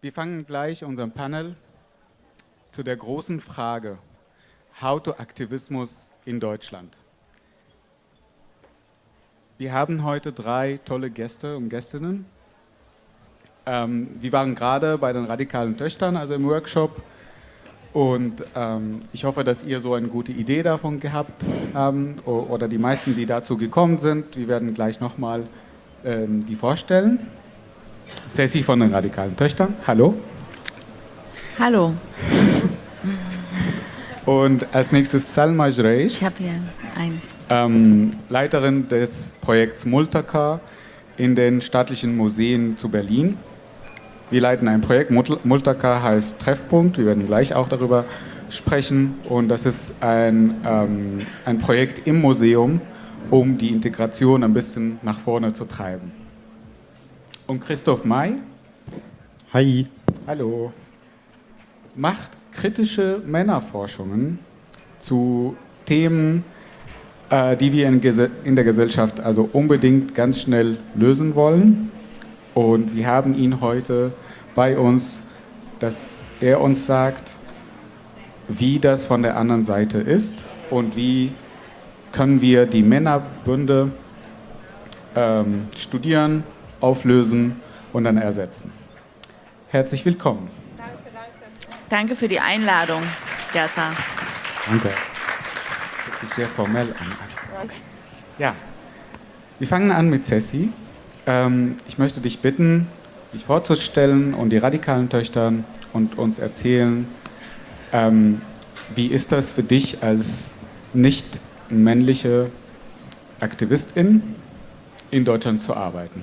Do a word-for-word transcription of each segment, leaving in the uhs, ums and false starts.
Wir fangen gleich unserem Panel zu der großen Frage, How to Aktivismus in Deutschland. Wir haben heute drei tolle Gäste und Gästinnen. Ähm, wir waren gerade bei den radikalen Töchtern, also im Workshop. Und ähm, ich hoffe, dass ihr so eine gute Idee davon gehabt habt oder die meisten, die dazu gekommen sind. Wir werden gleich nochmal ähm, die vorstellen. Ceci von den radikalen Töchtern, hallo. Hallo. Und als nächstes Salma Jreisch. Ich habe hier einen. Ähm, Leiterin des Projekts Multaka in den staatlichen Museen zu Berlin. Wir leiten ein Projekt, Multaka heißt Treffpunkt, wir werden gleich auch darüber sprechen. Und das ist ein, ähm, ein Projekt im Museum, um die Integration ein bisschen nach vorne zu treiben. Und Christoph May. Hi. Hallo. Macht kritische Männerforschungen zu Themen, äh, die wir in, in der Gesellschaft also unbedingt ganz schnell lösen wollen. Und wir haben ihn heute bei uns, dass er uns sagt, wie das von der anderen Seite ist und wie können wir die Männerbünde ähm, studieren, auflösen und dann ersetzen. Herzlich willkommen. Danke, danke. Danke für die Einladung, Gersa. Danke. Hört sich sehr formell an. Also, ja, wir fangen an mit Ceci. Ähm, ich möchte dich bitten, dich vorzustellen und die radikalen Töchter und uns erzählen, ähm, wie ist das für dich als nicht männliche Aktivistin in Deutschland zu arbeiten?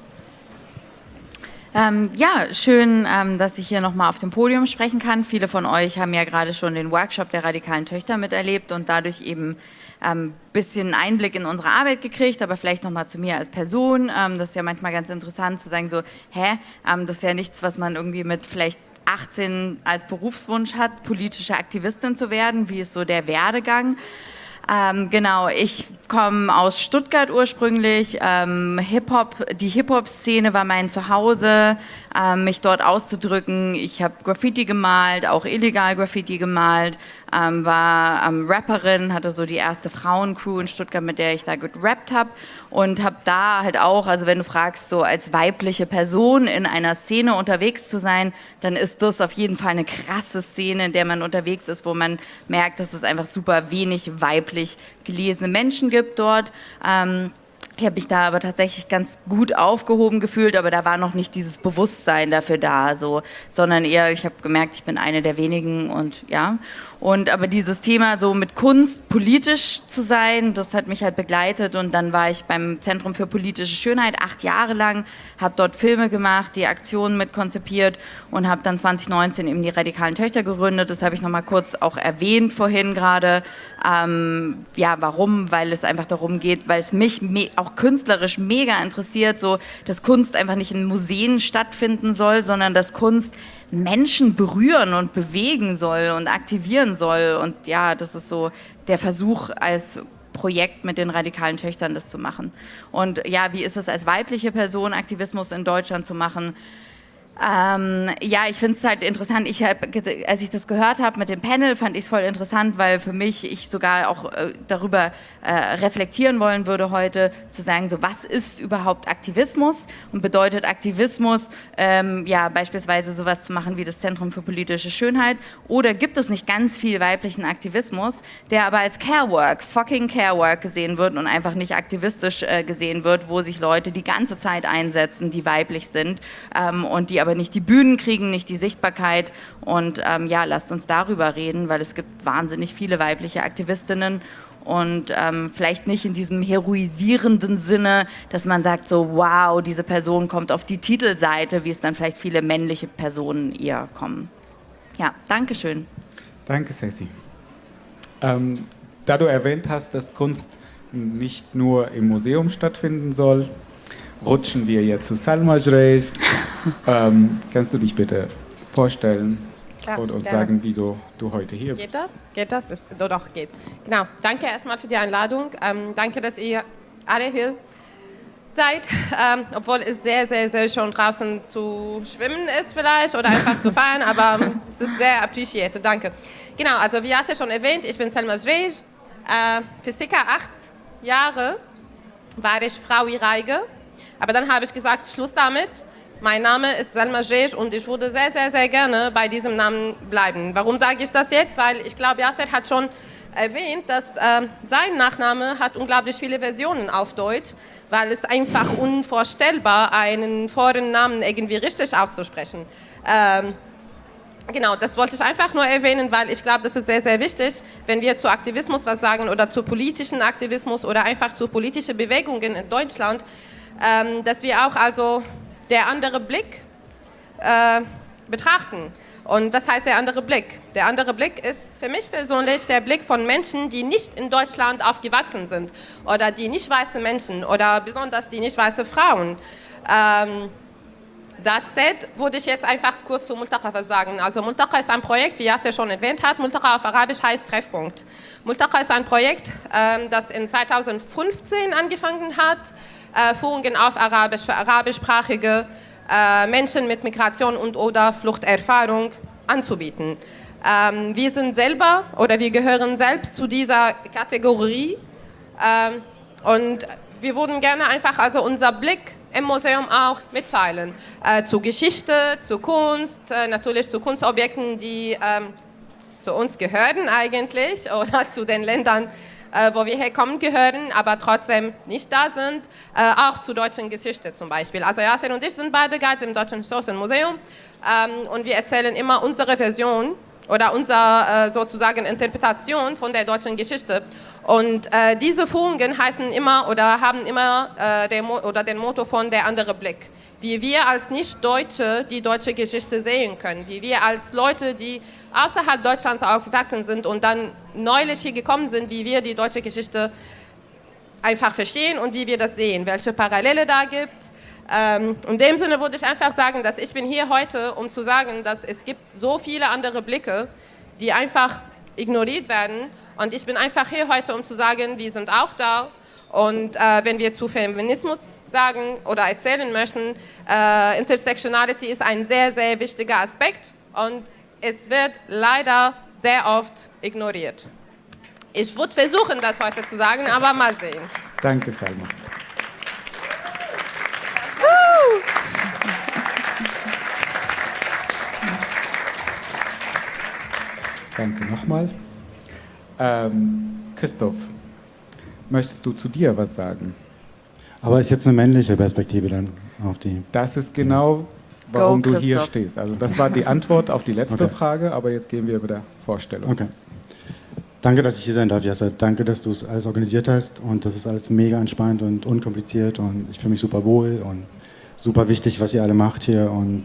Ähm, ja, schön, ähm, dass ich hier nochmal auf dem Podium sprechen kann. Viele von euch haben ja gerade schon den Workshop der radikalen Töchter miterlebt und dadurch eben ein ähm, bisschen Einblick in unsere Arbeit gekriegt, aber vielleicht nochmal zu mir als Person. Ähm, das ist ja manchmal ganz interessant zu sagen, so, hä, ähm, das ist ja nichts, was man irgendwie mit vielleicht achtzehn als Berufswunsch hat, politische Aktivistin zu werden. Wie ist so der Werdegang? Ähm, genau, ich komme aus Stuttgart ursprünglich. Ähm, Hip-Hop, die Hip-Hop-Szene war mein Zuhause, ähm, mich dort auszudrücken. Ich habe Graffiti gemalt, auch illegal Graffiti gemalt, ähm, war ähm, Rapperin, hatte so die erste Frauencrew in Stuttgart, mit der ich da gerappt habe und habe da halt auch, also wenn du fragst, so als weibliche Person in einer Szene unterwegs zu sein, dann ist das auf jeden Fall eine krasse Szene, in der man unterwegs ist, wo man merkt, dass es einfach super wenig weiblich gelesene Menschen gibt dort. Ähm, ich habe mich da aber tatsächlich ganz gut aufgehoben gefühlt, aber da war noch nicht dieses Bewusstsein dafür da, so, sondern eher, ich habe gemerkt, ich bin eine der wenigen und ja. Und aber dieses Thema so mit Kunst politisch zu sein, das hat mich halt begleitet und dann war ich beim Zentrum für politische Schönheit acht Jahre lang, habe dort Filme gemacht, die Aktionen mit konzipiert und habe dann zwanzig neunzehn eben die radikalen Töchter gegründet. Das habe ich nochmal kurz auch erwähnt vorhin gerade. Ähm, ja, warum? Weil es einfach darum geht, weil es mich auch künstlerisch mega interessiert, so dass Kunst einfach nicht in Museen stattfinden soll, sondern dass Kunst Menschen berühren und bewegen soll und aktivieren soll. Und ja, das ist so der Versuch als Projekt mit den radikalen Töchtern, das zu machen. Und ja, wie ist es als weibliche Person, Aktivismus in Deutschland zu machen? Ähm, ja, ich finde es halt interessant, ich hab, als ich das gehört habe mit dem Panel, fand ich es voll interessant, weil für mich, ich sogar auch äh, darüber äh, reflektieren wollen würde heute, zu sagen, so was ist überhaupt Aktivismus und bedeutet Aktivismus, ähm, ja beispielsweise sowas zu machen wie das Zentrum für politische Schönheit oder gibt es nicht ganz viel weiblichen Aktivismus, der aber als Carework, fucking Carework gesehen wird und einfach nicht aktivistisch äh, gesehen wird, wo sich Leute die ganze Zeit einsetzen, die weiblich sind ähm, und die aber nicht die Bühnen kriegen, nicht die Sichtbarkeit und ähm, ja, lasst uns darüber reden, weil es gibt wahnsinnig viele weibliche Aktivistinnen und ähm, vielleicht nicht in diesem heroisierenden Sinne, dass man sagt so, wow, diese Person kommt auf die Titelseite, wie es dann vielleicht viele männliche Personen eher kommen. Ja, danke schön. Danke, Ceci. Ähm, da du erwähnt hast, dass Kunst nicht nur im Museum stattfinden soll, rutschen wir jetzt zu Salma Jreisch. ähm, kannst du dich bitte vorstellen Klar, und uns gerne. sagen, wieso du heute hier Geht bist? das? Geht das? Ist, doch, doch, geht. Genau. Danke erstmal für die Einladung. Ähm, danke, dass ihr alle hier seid, ähm, obwohl es sehr, sehr, sehr schön draußen zu schwimmen ist vielleicht oder einfach zu fahren, aber ähm, es ist sehr appreciated, danke. Genau, also wie hast du schon erwähnt, ich bin Selma Zrej. Äh, für circa acht Jahre war ich Frau Iraige, aber dann habe ich gesagt, Schluss damit. Mein Name ist Selma Zrej und ich würde sehr, sehr, sehr gerne bei diesem Namen bleiben. Warum sage ich das jetzt? Weil ich glaube, Yasser hat schon erwähnt, dass äh, sein Nachname hat unglaublich viele Versionen auf Deutsch, weil es einfach unvorstellbar einen Vornamen irgendwie richtig auszusprechen. Ähm, genau, das wollte ich einfach nur erwähnen, weil ich glaube, das ist sehr, sehr wichtig, wenn wir zu Aktivismus was sagen oder zu politischen Aktivismus oder einfach zu politischen Bewegungen in Deutschland, ähm, dass wir auch also der andere Blick äh, betrachten. Und was heißt der andere Blick? Der andere Blick ist für mich persönlich der Blick von Menschen, die nicht in Deutschland aufgewachsen sind oder die nicht weiße Menschen oder besonders die nicht weiße Frauen. Ähm, Das würde ich jetzt einfach kurz zu Multaqa was sagen. Also Multaqa ist ein Projekt, wie Yasser schon erwähnt hat. Multaqa auf Arabisch heißt Treffpunkt. Multaqa ist ein Projekt, ähm, das in zweitausendfünfzehn angefangen hat, äh, Führungen auf Arabisch für arabischsprachige äh, Menschen mit Migration und oder Fluchterfahrung anzubieten. Ähm, wir sind selber oder wir gehören selbst zu dieser Kategorie ähm, und wir würden gerne einfach also unser Blick im Museum auch mitteilen. Äh, zu Geschichte, zu Kunst, äh, natürlich zu Kunstobjekten, die ähm, zu uns gehören eigentlich oder zu den Ländern, äh, wo wir herkommen, gehören, aber trotzdem nicht da sind. Äh, auch zur deutschen Geschichte zum Beispiel. Also Yasser und ich sind beide Guides im Deutschen Historischen Museum ähm, und wir erzählen immer unsere Version oder unsere äh, sozusagen Interpretation von der deutschen Geschichte. Und äh, diese Führungen heißen immer oder haben immer äh, der Mo- oder den Motto von der andere Blick. Wie wir als Nicht-Deutsche die deutsche Geschichte sehen können. Wie wir als Leute, die außerhalb Deutschlands aufgewachsen sind und dann neulich hier gekommen sind, wie wir die deutsche Geschichte einfach verstehen und wie wir das sehen. Welche Parallele da gibt. Ähm, in dem Sinne würde ich einfach sagen, dass ich bin hier heute, um zu sagen, dass es gibt so viele andere Blicke, die einfach ignoriert werden. Und ich bin einfach hier heute, um zu sagen, wir sind auch da. Und äh, wenn wir zu Feminismus sagen oder erzählen möchten, äh, Intersectionality ist ein sehr, sehr wichtiger Aspekt. Und es wird leider sehr oft ignoriert. Ich würde versuchen, das heute zu sagen, aber mal sehen. Danke, Selma. Danke nochmal. Ähm, Christoph, möchtest du zu dir was sagen? Aber ist jetzt eine männliche Perspektive dann auf die... Das ist genau, warum Go, du hier Christoph. stehst. Also das war die Antwort auf die letzte Okay. Frage, aber jetzt gehen wir über der Vorstellung. Okay. Danke, dass ich hier sein darf, Yasser. Danke, dass du es alles organisiert hast und das ist alles mega entspannt und unkompliziert und ich fühle mich super wohl und super wichtig, was ihr alle macht hier und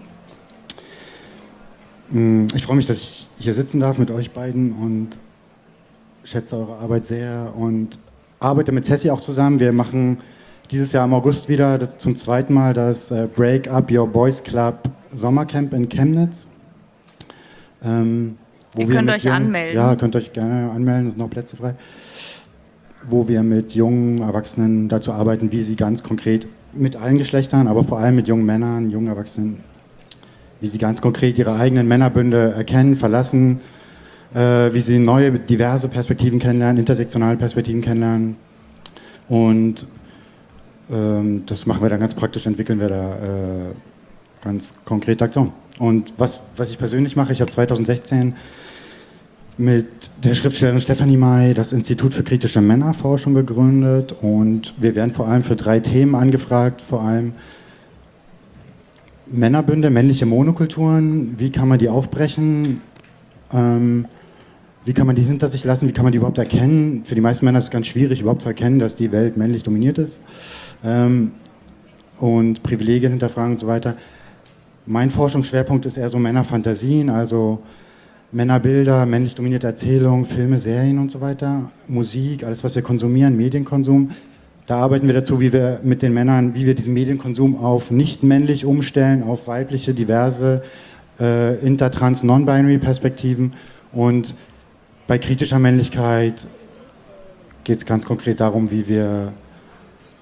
mh, ich freue mich, dass ich hier sitzen darf mit euch beiden und schätze eure Arbeit sehr und arbeite mit Ceci auch zusammen. Wir machen dieses Jahr im August wieder das, zum zweiten Mal das äh, Break Up Your Boys Club Sommercamp in Chemnitz. Ähm, wo Ihr wir könnt mit euch jungen- anmelden. Ja, könnt euch gerne anmelden, es sind noch Plätze frei. Wo wir mit jungen Erwachsenen dazu arbeiten, wie sie ganz konkret mit allen Geschlechtern, aber vor allem mit jungen Männern, jungen Erwachsenen, wie sie ganz konkret ihre eigenen Männerbünde erkennen, verlassen, äh, wie sie neue, diverse Perspektiven kennenlernen, intersektionale Perspektiven kennenlernen. Und ähm, das machen wir dann ganz praktisch, entwickeln wir da äh, ganz konkrete Aktionen. Und was, was ich persönlich mache, ich habe zweitausendsechzehn mit der Schriftstellerin Stefanie May das Institut für kritische Männerforschung gegründet und wir werden vor allem für drei Themen angefragt, vor allem Männerbünde, männliche Monokulturen, wie kann man die aufbrechen, ähm, wie kann man die hinter sich lassen, wie kann man die überhaupt erkennen. Für die meisten Männer ist es ganz schwierig, überhaupt zu erkennen, dass die Welt männlich dominiert ist ähm, und Privilegien hinterfragen und so weiter. Mein Forschungsschwerpunkt ist eher so Männerfantasien, also Männerbilder, männlich dominierte Erzählungen, Filme, Serien und so weiter, Musik, alles was wir konsumieren, Medienkonsum. Da arbeiten wir dazu, wie wir mit den Männern, wie wir diesen Medienkonsum auf nicht männlich umstellen, auf weibliche, diverse, äh, intertrans, non-binary Perspektiven. Und bei kritischer Männlichkeit geht es ganz konkret darum, wie wir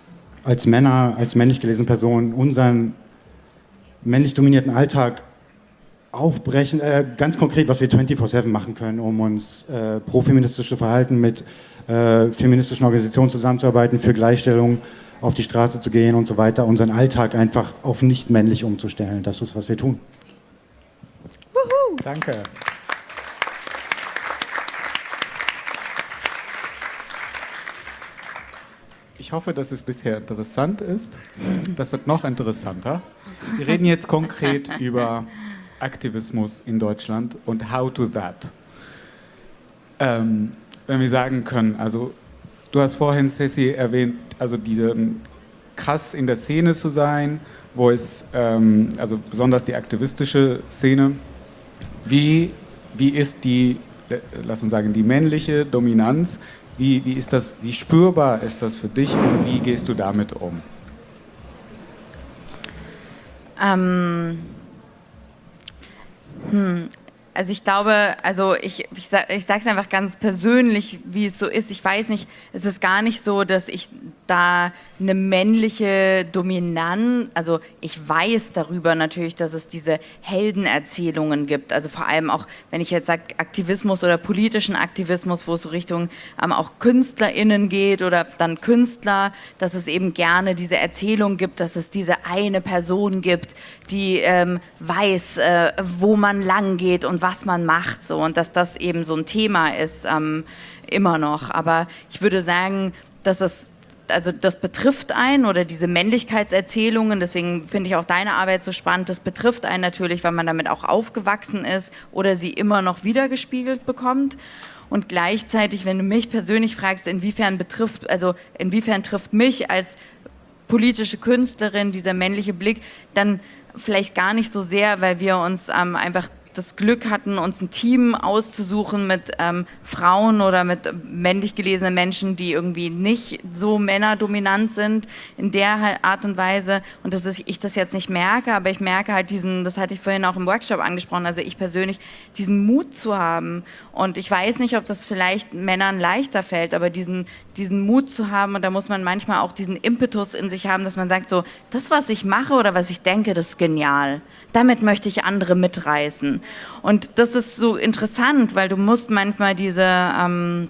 als Männer, als männlich gelesene Personen unseren männlich dominierten Alltag aufbrechen, äh, ganz konkret, was wir vierundzwanzig sieben machen können, um uns äh, pro-feministisch zu verhalten, mit äh, feministischen Organisationen zusammenzuarbeiten, für Gleichstellung auf die Straße zu gehen und so weiter, unseren Alltag einfach auf nicht männlich umzustellen. Das ist, was wir tun. Wuhu. Danke. Ich hoffe, dass es bisher interessant ist. Das wird noch interessanter. Wir reden jetzt konkret über Aktivismus in Deutschland und how to that. Ähm, wenn wir sagen können, also du hast vorhin, Ceci, erwähnt, also diese krass in der Szene zu sein, wo es, ähm, also besonders die aktivistische Szene, wie, wie ist die, lass uns sagen, die männliche Dominanz, wie, wie ist das, wie spürbar ist das für dich und wie gehst du damit um? Ähm, hm. Also ich glaube, also ich, ich, ich sage es einfach ganz persönlich, wie es so ist. Ich weiß nicht, es ist gar nicht so, dass ich da eine männliche Dominanz, also ich weiß darüber natürlich, dass es diese Heldenerzählungen gibt. Also vor allem auch, wenn ich jetzt sage Aktivismus oder politischen Aktivismus, wo es so Richtung ähm, auch KünstlerInnen geht oder dann Künstler, dass es eben gerne diese Erzählung gibt, dass es diese eine Person gibt, die ähm, weiß, äh, wo man lang geht und was man macht, so, und dass das eben so ein Thema ist, ähm, immer noch. Aber ich würde sagen, dass es, also das betrifft einen oder diese Männlichkeitserzählungen, deswegen finde ich auch deine Arbeit so spannend, das betrifft einen natürlich, weil man damit auch aufgewachsen ist oder sie immer noch wiedergespiegelt bekommt. Und gleichzeitig, wenn du mich persönlich fragst, inwiefern betrifft, also inwiefern trifft mich als politische Künstlerin dieser männliche Blick, dann vielleicht gar nicht so sehr, weil wir uns ähm, einfach das Glück hatten, uns ein Team auszusuchen mit ähm, Frauen oder mit männlich gelesenen Menschen, die irgendwie nicht so männerdominant sind in der Art und Weise, und dass ich das jetzt nicht merke, aber ich merke halt diesen, das hatte ich vorhin auch im Workshop angesprochen, also ich persönlich, diesen Mut zu haben, und ich weiß nicht, ob das vielleicht Männern leichter fällt, aber diesen, diesen Mut zu haben, und da muss man manchmal auch diesen Impetus in sich haben, dass man sagt so, das, was ich mache oder was ich denke, das ist genial. Damit möchte ich andere mitreißen. Und das ist so interessant, weil du musst manchmal diese, ähm,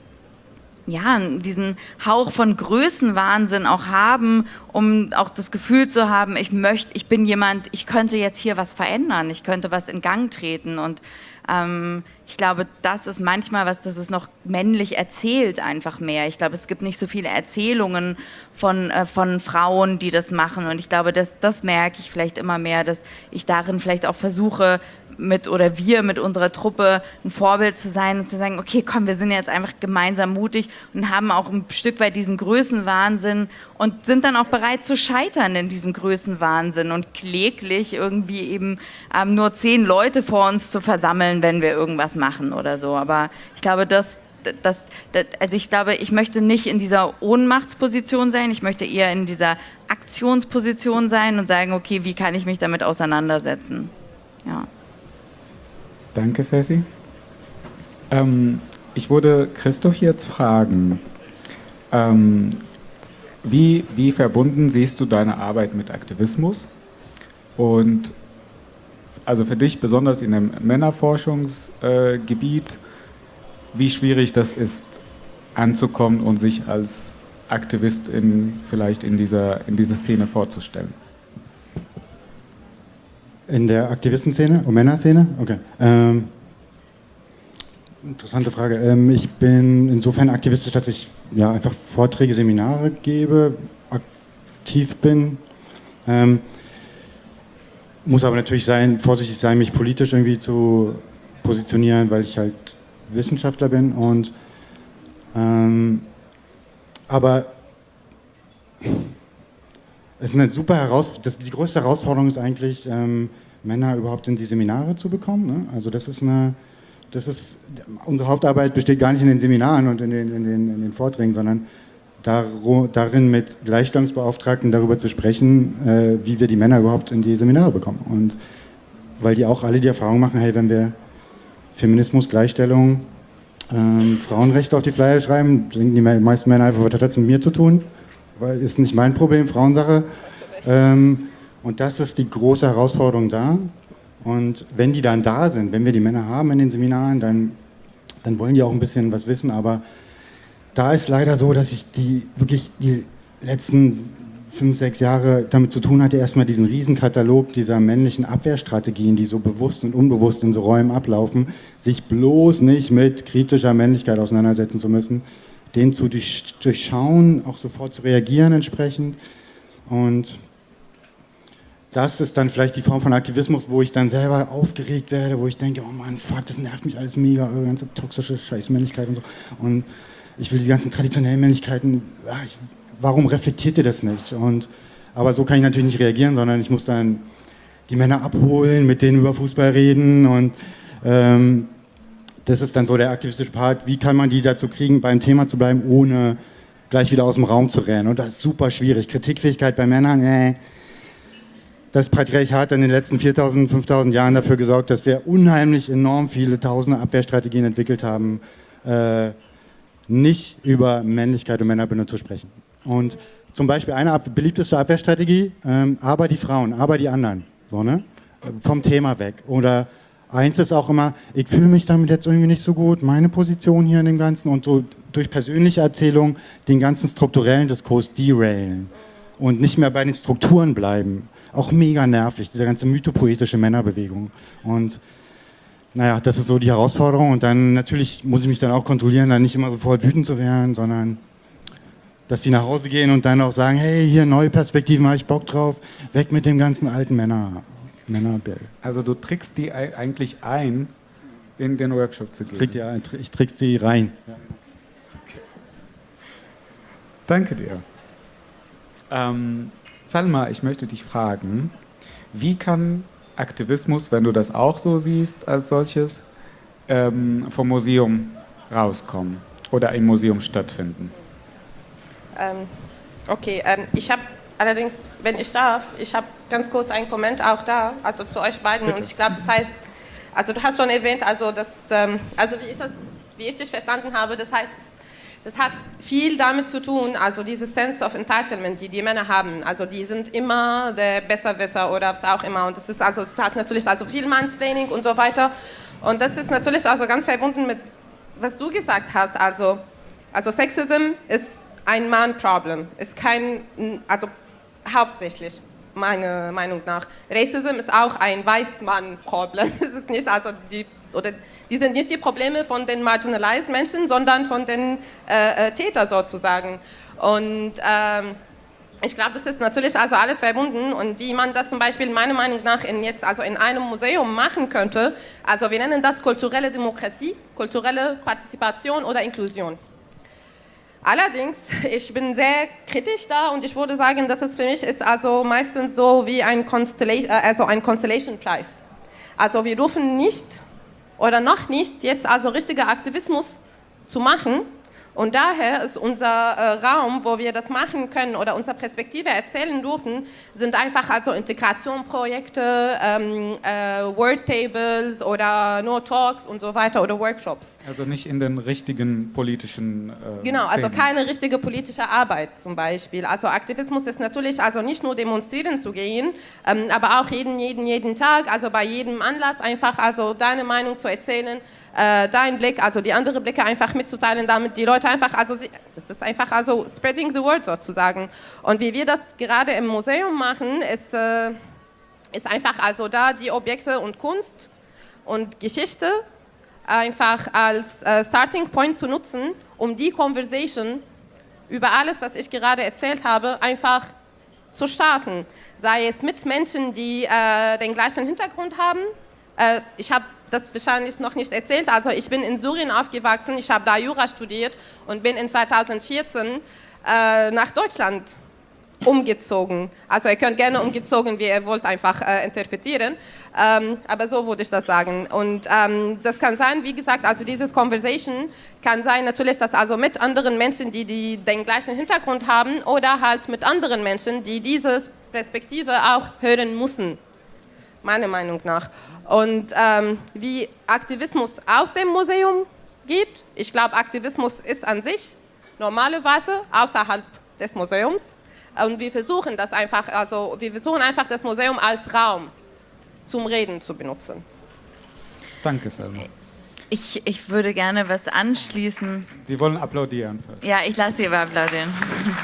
ja, diesen Hauch von Größenwahnsinn auch haben, um auch das Gefühl zu haben, ich möchte, ich bin jemand, ich könnte jetzt hier was verändern, ich könnte was in Gang treten. Und ähm, ich glaube, das ist manchmal was, das ist noch männlich erzählt einfach mehr. Ich glaube, es gibt nicht so viele Erzählungen von, äh, von Frauen, die das machen. Und ich glaube, das, das merke ich vielleicht immer mehr, dass ich darin vielleicht auch versuche, mit oder wir mit unserer Truppe ein Vorbild zu sein und zu sagen, okay, komm, wir sind jetzt einfach gemeinsam mutig und haben auch ein Stück weit diesen Größenwahnsinn und sind dann auch bereit zu scheitern in diesem Größenwahnsinn und kläglich irgendwie eben ähm, nur zehn Leute vor uns zu versammeln, wenn wir irgendwas machen oder so. Aber ich glaube, das, das, das, also ich glaube, ich möchte nicht in dieser Ohnmachtsposition sein, ich möchte eher in dieser Aktionsposition sein und sagen, okay, wie kann ich mich damit auseinandersetzen? Ja. Danke, Ceci. Ähm, ich würde Christoph jetzt fragen, ähm, wie, wie verbunden siehst du deine Arbeit mit Aktivismus? Und also für dich besonders in dem Männerforschungsgebiet, äh, wie schwierig das ist, anzukommen und sich als Aktivist in, vielleicht in dieser, in dieser Szene vorzustellen? In der Aktivistenszene und Männerszene? Okay. Ähm, interessante Frage. Ähm, ich bin insofern aktivistisch, dass ich ja, einfach Vorträge, Seminare gebe, aktiv bin. Ähm, muss aber natürlich sein, vorsichtig sein, mich politisch irgendwie zu positionieren, weil ich halt Wissenschaftler bin. Und, ähm, aber es ist eine super Herausforderung. Die größte Herausforderung ist eigentlich, ähm, Männer überhaupt in die Seminare zu bekommen. Ne? Also das ist eine, das ist, unsere Hauptarbeit besteht gar nicht in den Seminaren und in den, in den, in den Vorträgen, sondern daru, darin, mit Gleichstellungsbeauftragten darüber zu sprechen, äh, wie wir die Männer überhaupt in die Seminare bekommen. Und weil die auch alle die Erfahrung machen, hey, wenn wir Feminismus, Gleichstellung, ähm, Frauenrechte auf die Flyer schreiben, denken die meisten Männer einfach, was hat das mit mir zu tun? weil ist nicht mein Problem, Frauensache. Ähm, und das ist die große Herausforderung da. Und wenn die dann da sind, wenn wir die Männer haben in den Seminaren, dann, dann wollen die auch ein bisschen was wissen. Aber da ist leider so, dass ich die wirklich die letzten fünf, sechs Jahre damit zu tun hatte, erstmal diesen Riesenkatalog dieser männlichen Abwehrstrategien, die so bewusst und unbewusst in so Räumen ablaufen, sich bloß nicht mit kritischer Männlichkeit auseinandersetzen zu müssen, den zu durch, durchschauen, auch sofort zu reagieren entsprechend. Und das ist dann vielleicht die Form von Aktivismus, wo ich dann selber aufgeregt werde, wo ich denke, oh Mann, fuck, das nervt mich alles mega, eure ganze toxische Scheißmännlichkeit und so. Und ich will die ganzen traditionellen Männlichkeiten, ach, ich, warum reflektiert ihr das nicht? Und, aber so kann ich natürlich nicht reagieren, sondern ich muss dann die Männer abholen, mit denen über Fußball reden und ähm, das ist dann so der aktivistische Part, wie kann man die dazu kriegen, beim Thema zu bleiben, ohne gleich wieder aus dem Raum zu rennen. Und das ist super schwierig. Kritikfähigkeit bei Männern, äh, das Patriarchat hat in den letzten viertausend, fünftausend Jahren dafür gesorgt, dass wir unheimlich enorm viele tausende Abwehrstrategien entwickelt haben, äh, nicht über Männlichkeit und Männerbindung zu sprechen. Und zum Beispiel eine ab beliebteste Abwehrstrategie, ähm, aber die Frauen, aber die anderen, so, ne? Vom Thema weg. Oder eins ist auch immer, ich fühle mich damit jetzt irgendwie nicht so gut, meine Position hier in dem Ganzen und so durch persönliche Erzählung den ganzen strukturellen Diskurs derailen und nicht mehr bei den Strukturen bleiben. Auch mega nervig, diese ganze mythopoetische Männerbewegung. Und naja, das ist so die Herausforderung und dann natürlich muss ich mich dann auch kontrollieren, dann nicht immer sofort wütend zu werden, sondern dass die nach Hause gehen und dann auch sagen, hey, hier neue Perspektiven, habe ich Bock drauf, weg mit dem ganzen alten Männer. Männerbild. Also du trickst die eigentlich ein, in den Workshop zu gehen. Trick die ein, ich trickst die rein. Ja. Okay. Danke dir. Ähm, Salma, ich möchte dich fragen, wie kann Aktivismus, wenn du das auch so siehst als solches, ähm, vom Museum rauskommen oder im Museum stattfinden? Ähm, okay, ähm, ich habe allerdings, wenn ich darf, ich habe ganz kurz einen Kommentar auch da, also zu euch beiden. Bitte. Und ich glaube, das heißt, also du hast schon erwähnt, also, das, ähm, also wie, ich das, wie ich dich verstanden habe, das heißt, das hat viel damit zu tun, also dieses Sense of Entitlement, die die Männer haben, also die sind immer der Besserwisser oder was auch immer und das ist also, das hat natürlich also viel Mansplaining und so weiter und das ist natürlich also ganz verbunden mit, was du gesagt hast, also, also Sexism ist ein Man-Problem, ist kein, also hauptsächlich, meiner Meinung nach. Racism ist auch ein Weißmann-Problem. Es ist nicht, also die, oder die sind nicht die Probleme von den marginalized Menschen, sondern von den äh, Tätern sozusagen. Und ähm, ich glaube, das ist natürlich also alles verbunden und wie man das zum Beispiel meiner Meinung nach in jetzt also in einem Museum machen könnte, also wir nennen das kulturelle Demokratie, kulturelle Partizipation oder Inklusion. Allerdings, ich bin sehr kritisch da und ich würde sagen, dass es für mich ist also meistens so wie ein Constellation, also ein Constellation Prize. Also wir dürfen nicht oder noch nicht jetzt also richtiger Aktivismus zu machen und daher ist unser äh, Raum, wo wir das machen können oder unsere Perspektive erzählen dürfen, sind einfach also Integrationprojekte, ähm, äh, Wordtables oder No Talks und so weiter oder Workshops. Also nicht in den richtigen politischen äh, Genau, also Szenen. keine richtige politische Arbeit zum Beispiel. Also Aktivismus ist natürlich also nicht nur demonstrieren zu gehen, ähm, aber auch jeden, jeden, jeden Tag, also bei jedem Anlass einfach also deine Meinung zu erzählen, äh, deinen Blick, also die andere Blicke einfach mitzuteilen, damit die Leute einfach, also sie, das ist einfach also spreading the word sozusagen. Und wie wir das gerade im Museum machen, ist, äh, ist einfach also da die Objekte und Kunst und Geschichte einfach als äh, Starting Point zu nutzen, um die Conversation über alles, was ich gerade erzählt habe, einfach zu starten. Sei es mit Menschen, die äh, den gleichen Hintergrund haben. Äh, ich habe das wahrscheinlich noch nicht erzählt, also ich bin in Syrien aufgewachsen, ich habe da Jura studiert und bin in zweitausendvierzehn äh, nach Deutschland umgezogen. Also ihr könnt gerne umgezogen, wie ihr wollt, einfach äh, interpretieren, ähm, aber so würde ich das sagen. Und ähm, das kann sein, wie gesagt, also dieses Conversation kann sein natürlich, dass also mit anderen Menschen, die, die den gleichen Hintergrund haben oder halt mit anderen Menschen, die diese Perspektive auch hören müssen, meiner Meinung nach. Und ähm, wie Aktivismus aus dem Museum geht, ich glaube, Aktivismus ist an sich normalerweise außerhalb des Museums. Und wir versuchen das einfach, also wir versuchen einfach das Museum als Raum zum Reden zu benutzen. Danke, Selma. Ich, ich würde gerne was anschließen. Sie wollen applaudieren first. Ja, ich lasse Sie aber applaudieren.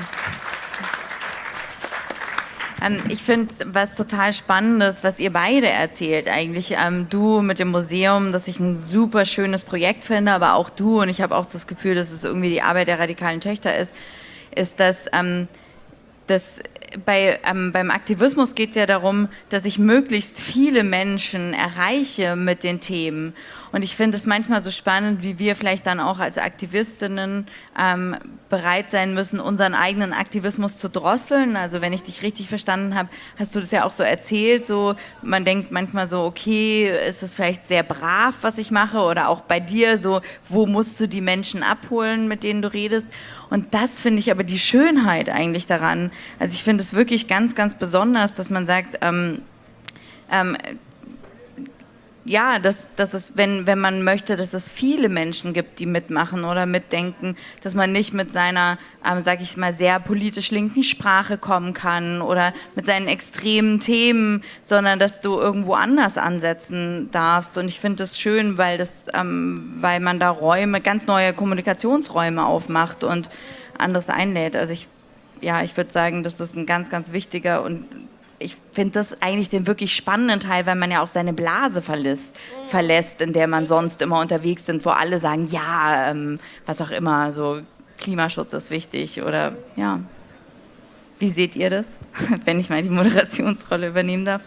ähm, ich finde was total Spannendes, was ihr beide erzählt eigentlich. Ähm, du mit dem Museum, das ich ein super schönes Projekt finde, aber auch du, und ich habe auch das Gefühl, dass es irgendwie die Arbeit der radikalen Töchter ist, ist, dass... Ähm, Das bei, ähm, beim Aktivismus geht es ja darum, dass ich möglichst viele Menschen erreiche mit den Themen. Und ich finde es manchmal so spannend, wie wir vielleicht dann auch als Aktivistinnen ähm, bereit sein müssen, unseren eigenen Aktivismus zu drosseln. Also wenn ich dich richtig verstanden habe, hast du das ja auch so erzählt. So, man denkt manchmal so, okay, ist es vielleicht sehr brav, was ich mache? Oder auch bei dir so, wo musst du die Menschen abholen, mit denen du redest? Und das finde ich aber die Schönheit eigentlich daran. Also ich finde es wirklich ganz, ganz besonders, dass man sagt, ähm, ähm, ja, dass, dass es, wenn, wenn man möchte, dass es viele Menschen gibt, die mitmachen oder mitdenken, dass man nicht mit seiner, ähm, sag ich mal, sehr politisch linken Sprache kommen kann oder mit seinen extremen Themen, sondern dass du irgendwo anders ansetzen darfst. Und ich finde das schön, weil, das, ähm, weil man da Räume, ganz neue Kommunikationsräume aufmacht und anderes einlädt. Also ich, ja, ich würde sagen, das ist ein ganz, ganz wichtiger und ich finde das eigentlich den wirklich spannenden Teil, weil man ja auch seine Blase verlässt, verlässt, in der man sonst immer unterwegs sind, wo alle sagen, ja, ähm, was auch immer, so Klimaschutz ist wichtig oder ja. Wie seht ihr das, wenn ich mal die Moderationsrolle übernehmen darf?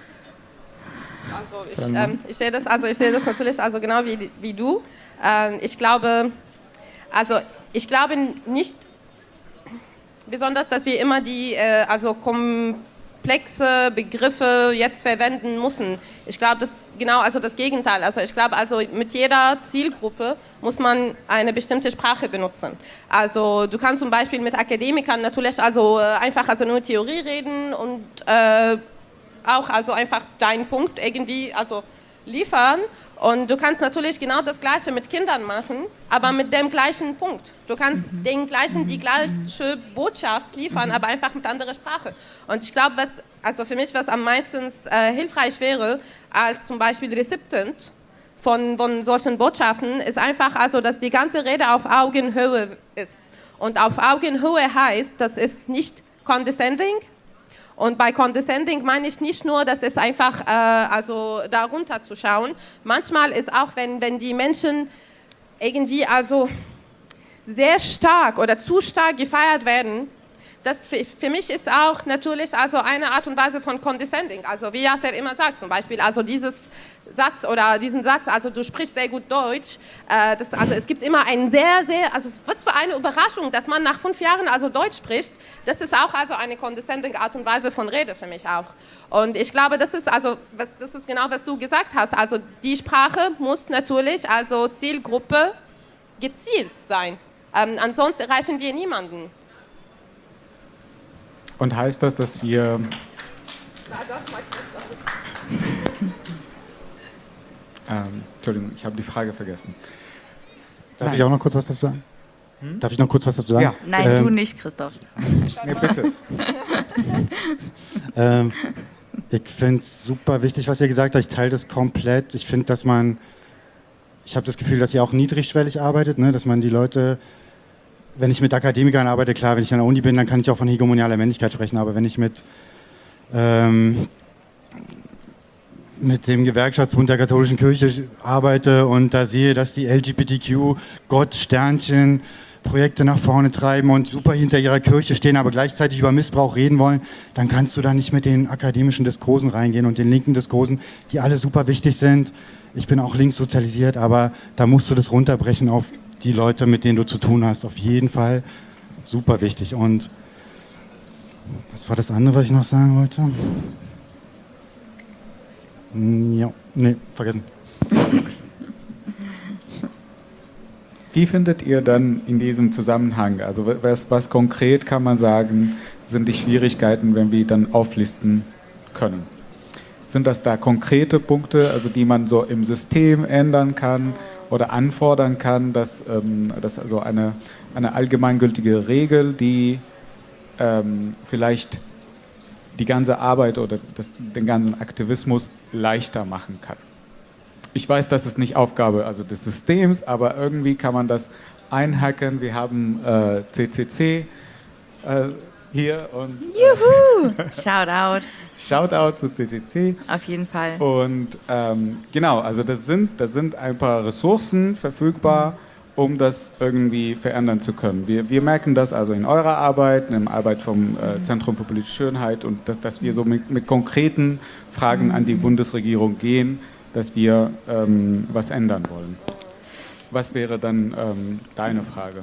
Also ich, ähm, ich sehe das, also ich sehe das natürlich also genau wie, wie du. Ähm, ich glaube, also ich glaube nicht besonders, dass wir immer die äh, also komplexe Begriffe jetzt verwenden müssen. Ich glaube, das genau also das Gegenteil. Also ich glaube, also mit jeder Zielgruppe muss man eine bestimmte Sprache benutzen. Also du kannst zum Beispiel mit Akademikern natürlich also einfach also nur Theorie reden und äh, auch also einfach deinen Punkt irgendwie also liefern. Und du kannst natürlich genau das Gleiche mit Kindern machen, aber mit dem gleichen Punkt. Du kannst den gleichen, die gleiche Botschaft liefern, aber einfach mit anderer Sprache. Und ich glaube, was also für mich was am meisten äh, hilfreich wäre, als zum Beispiel Rezipient von, von solchen Botschaften, ist einfach, also, dass die ganze Rede auf Augenhöhe ist. Und auf Augenhöhe heißt, das ist nicht condescending. Und bei condescending meine ich nicht nur, dass es einfach, äh, also da runter zu schauen. Manchmal ist auch, wenn, wenn die Menschen irgendwie also sehr stark oder zu stark gefeiert werden, das für, für mich ist auch natürlich also eine Art und Weise von condescending. Also wie Yasser immer sagt, zum Beispiel, also dieses Satz oder diesen Satz, also du sprichst sehr gut Deutsch, äh, das, also es gibt immer einen sehr, sehr, also was für eine Überraschung, dass man nach fünf Jahren also Deutsch spricht, das ist auch also eine condescending Art und Weise von Rede für mich auch. Und ich glaube, das ist also, was, das ist genau, was du gesagt hast, also die Sprache muss natürlich also Zielgruppe gezielt sein, ähm, ansonsten erreichen wir niemanden. Und heißt das, dass wir... ähm, Entschuldigung, ich habe die Frage vergessen. Darf Nein. ich auch noch kurz was dazu sagen? Hm? Darf ich noch kurz was dazu sagen? Ja. Nein, ähm, du nicht, Christoph. Nee, bitte. ähm, ich finde es super wichtig, was ihr gesagt habt. Ich teile das komplett. Ich finde, dass man... Ich habe das Gefühl, dass ihr auch niedrigschwellig arbeitet, ne? Dass man die Leute... Wenn ich mit Akademikern arbeite, klar, wenn ich an der Uni bin, dann kann ich auch von hegemonialer Männlichkeit sprechen, aber wenn ich mit, ähm, mit dem Gewerkschaftsbund der katholischen Kirche arbeite und da sehe, dass die L G B T Q, Gott, Sternchen, Projekte nach vorne treiben und super hinter ihrer Kirche stehen, aber gleichzeitig über Missbrauch reden wollen, dann kannst du da nicht mit den akademischen Diskursen reingehen und den linken Diskursen, die alle super wichtig sind. Ich bin auch links sozialisiert, aber da musst du das runterbrechen auf die Leute, mit denen du zu tun hast, auf jeden Fall super wichtig. Und was war das andere, was ich noch sagen wollte? Ja, nee, vergessen. Wie findet ihr dann in diesem Zusammenhang, also was, was konkret kann man sagen, sind die Schwierigkeiten, wenn wir dann auflisten können? Sind das da konkrete Punkte, also die man so im System ändern kann oder anfordern kann, dass, ähm, dass also eine, eine allgemeingültige Regel, die ähm, vielleicht die ganze Arbeit oder das, den ganzen Aktivismus leichter machen kann. Ich weiß, das ist nicht Aufgabe also des Systems, aber irgendwie kann man das einhacken. Wir haben äh, C C C äh, hier und Juhu! Shoutout. Shoutout zu C C C. Auf jeden Fall. Und ähm, genau, also das sind, das sind ein paar Ressourcen verfügbar, um das irgendwie verändern zu können. Wir, wir merken das also in eurer Arbeit, in der Arbeit vom äh, Zentrum für politische Schönheit und dass, dass wir so mit, mit konkreten Fragen an die Bundesregierung gehen, dass wir ähm, was ändern wollen. Was wäre dann ähm, deine Frage?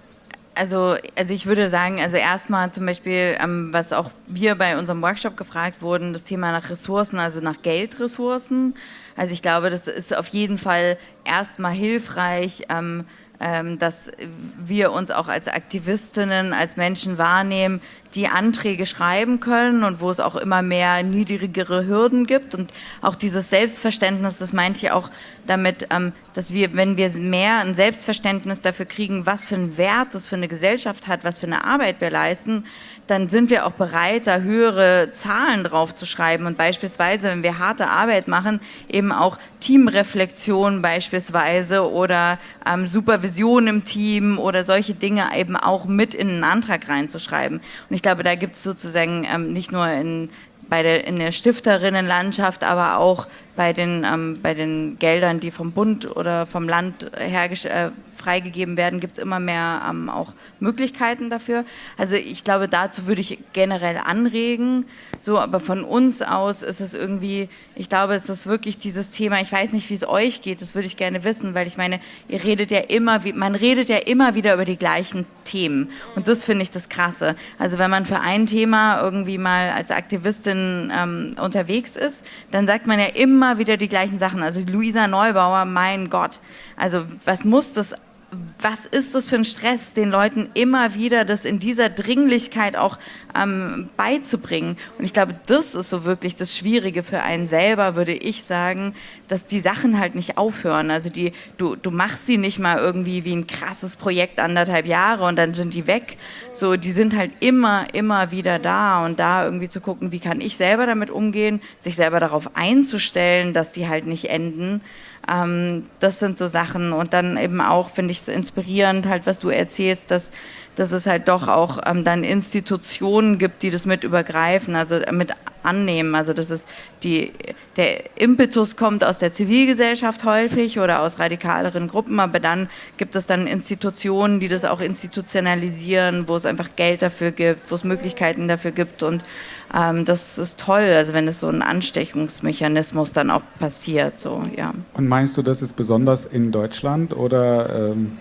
Also, also ich würde sagen, also erstmal zum Beispiel, ähm, was auch wir bei unserem Workshop gefragt wurden, das Thema nach Ressourcen, also nach Geldressourcen. Also ich glaube, das ist auf jeden Fall erstmal hilfreich, ähm, ähm, dass wir uns auch als Aktivistinnen, als Menschen wahrnehmen, die Anträge schreiben können und wo es auch immer mehr niedrigere Hürden gibt und auch dieses Selbstverständnis, das meinte ich auch damit, ähm, dass wir, wenn wir mehr ein Selbstverständnis dafür kriegen, was für einen Wert das für eine Gesellschaft hat, was für eine Arbeit wir leisten, dann sind wir auch bereit, da höhere Zahlen drauf zu schreiben und beispielsweise, wenn wir harte Arbeit machen, eben auch Teamreflexion beispielsweise oder ähm, Supervision im Team oder solche Dinge eben auch mit in einen Antrag reinzuschreiben. Und ich glaube, da gibt es sozusagen ähm, nicht nur in, bei der, in der Stifterinnenlandschaft, aber auch bei den, ähm, bei den Geldern, die vom Bund oder vom Land her äh, freigegeben werden, gibt es immer mehr ähm, auch Möglichkeiten dafür. Also ich glaube, dazu würde ich generell anregen. So, aber von uns aus ist es irgendwie, ich glaube, es ist wirklich dieses Thema, ich weiß nicht, wie es euch geht, das würde ich gerne wissen, weil ich meine, ihr redet ja immer, man redet ja immer wieder über die gleichen Themen und das finde ich das Krasse. Also wenn man für ein Thema irgendwie mal als Aktivistin ähm, unterwegs ist, dann sagt man ja immer wieder die gleichen Sachen. Also Luisa Neubauer, mein Gott, also was muss das Was ist das für ein Stress, den Leuten immer wieder das in dieser Dringlichkeit auch ähm, beizubringen? Und ich glaube, das ist so wirklich das Schwierige für einen selber, würde ich sagen, dass die Sachen halt nicht aufhören. Also die, du, du machst sie nicht mal irgendwie wie ein krasses Projekt anderthalb Jahre und dann sind die weg. So, die sind halt immer, immer wieder da und da irgendwie zu gucken, wie kann ich selber damit umgehen, sich selber darauf einzustellen, dass die halt nicht enden. Ähm, das sind so Sachen und dann eben auch, finde ich es inspirierend, halt, was du erzählst, dass, dass es halt doch auch ähm, dann Institutionen gibt, die das mit übergreifen, also mit annehmen, also dass es die, der Impetus kommt aus der Zivilgesellschaft häufig oder aus radikaleren Gruppen, aber dann gibt es dann Institutionen, die das auch institutionalisieren, wo es einfach Geld dafür gibt, wo es Möglichkeiten dafür gibt und ähm, das ist toll, also wenn es so ein Ansteckungsmechanismus dann auch passiert, so, ja. Und meinst du, das ist besonders in Deutschland oder, ähm,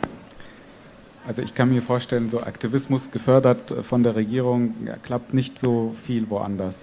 also ich kann mir vorstellen, so Aktivismus gefördert von der Regierung ja, klappt nicht so viel woanders?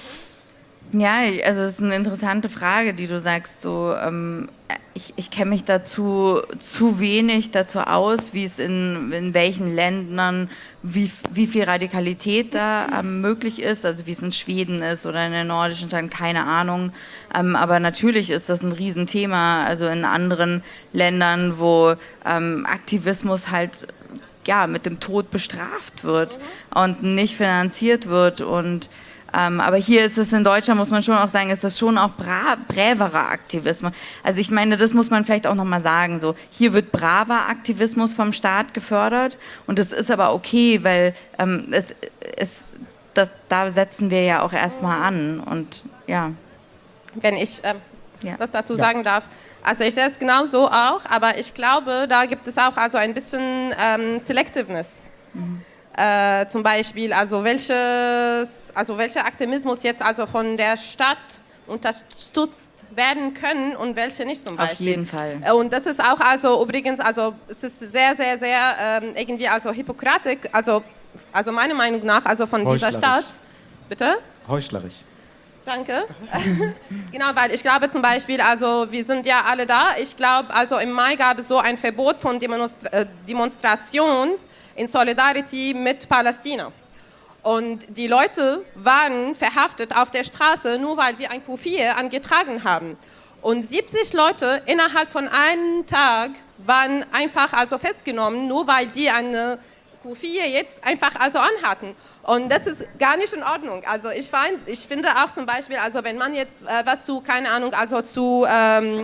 Ja, also es ist eine interessante Frage, die du sagst, so, ähm, ich, ich kenne mich dazu zu wenig dazu aus, wie es in, in welchen Ländern, wie, wie viel Radikalität da ähm, möglich ist, also wie es in Schweden ist oder in den nordischen Staaten, keine Ahnung, ähm, aber natürlich ist das ein Riesenthema, also in anderen Ländern, wo ähm, Aktivismus halt ja, mit dem Tod bestraft wird und nicht finanziert wird und Ähm, aber hier ist es in Deutschland, muss man schon auch sagen, ist das schon auch bra- bräverer Aktivismus. Also ich meine, das muss man vielleicht auch nochmal sagen. So, hier wird braver Aktivismus vom Staat gefördert und das ist aber okay, weil ähm, es, es, das, da setzen wir ja auch erstmal an. Und ja. Wenn ich ähm, ja. was dazu Ja. sagen darf. Also ich sehe es genau so auch, aber ich glaube, da gibt es auch also ein bisschen ähm, Selectiveness. Mhm. Äh, zum Beispiel, also welches, also welcher Aktivismus jetzt also von der Stadt unterstützt werden können und welche nicht zum Beispiel. Auf jeden Fall. Und das ist auch also übrigens, also es ist sehr, sehr, sehr ähm, irgendwie also Hippokratik, also, also meiner Meinung nach, also von dieser Stadt. Bitte? Heuchlerisch. Danke. Genau, weil ich glaube zum Beispiel, also wir sind ja alle da, ich glaube, also im Mai gab es so ein Verbot von Demonstra- äh, Demonstration in Solidarity mit Palästina. Und die Leute waren verhaftet auf der Straße, nur weil sie ein Q vier angetragen haben. Und siebzig Leute innerhalb von einem Tag waren einfach also festgenommen, nur weil die eine Q vier jetzt einfach also anhatten. Und das ist gar nicht in Ordnung. Also ich, find, ich finde auch zum Beispiel, also wenn man jetzt äh, was zu, keine Ahnung, also zu, ähm,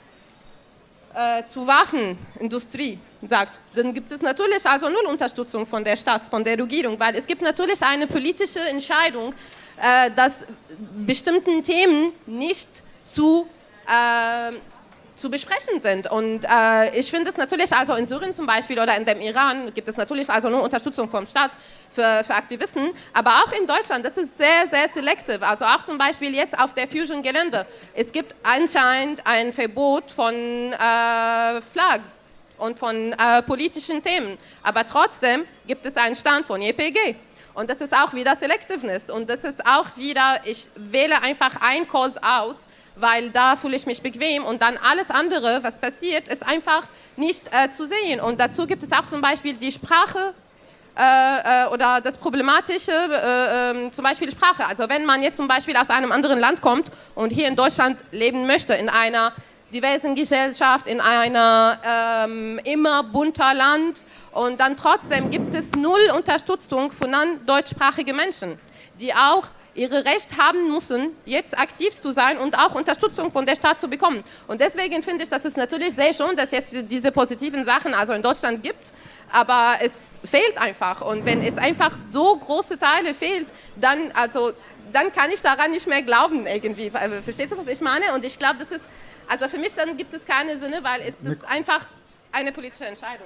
äh, zu Waffenindustrie sagt, dann gibt es natürlich also null Unterstützung von der Stadt, von der Regierung, weil es gibt natürlich eine politische Entscheidung, äh, dass bestimmten Themen nicht zu äh, zu besprechen sind. Und äh, ich finde es natürlich, also in Syrien zum Beispiel oder in dem Iran gibt es natürlich also nur Unterstützung vom Staat für, für Aktivisten, aber auch in Deutschland, das ist sehr, sehr selektiv. Also auch zum Beispiel jetzt auf der Fusion-Gelände. Es gibt anscheinend ein Verbot von äh, Flags und von äh, politischen Themen, aber trotzdem gibt es einen Stand von J P G. Und das ist auch wieder Selectiveness und das ist auch wieder, ich wähle einfach einen Kurs aus, weil da fühle ich mich bequem und dann alles andere, was passiert, ist einfach nicht äh, zu sehen. Und dazu gibt es auch zum Beispiel die Sprache äh, äh, oder das Problematische, äh, äh, zum Beispiel Sprache. Also wenn man jetzt zum Beispiel aus einem anderen Land kommt und hier in Deutschland leben möchte, in einer diversen Gesellschaft, in einer ähm, immer bunter Land und dann trotzdem gibt es null Unterstützung von non-deutschsprachigen Menschen, die auch ihre Recht haben müssen, jetzt aktiv zu sein und auch Unterstützung von der Stadt zu bekommen. Und deswegen finde ich, dass es natürlich sehr schön, dass es jetzt diese positiven Sachen also in Deutschland gibt, aber es fehlt einfach. Und wenn es einfach so große Teile fehlt, dann, also, dann kann ich daran nicht mehr glauben irgendwie. Verstehst du, was ich meine? Und ich glaube, das ist, also für mich dann gibt es keine Sinne, weil es ist einfach eine politische Entscheidung.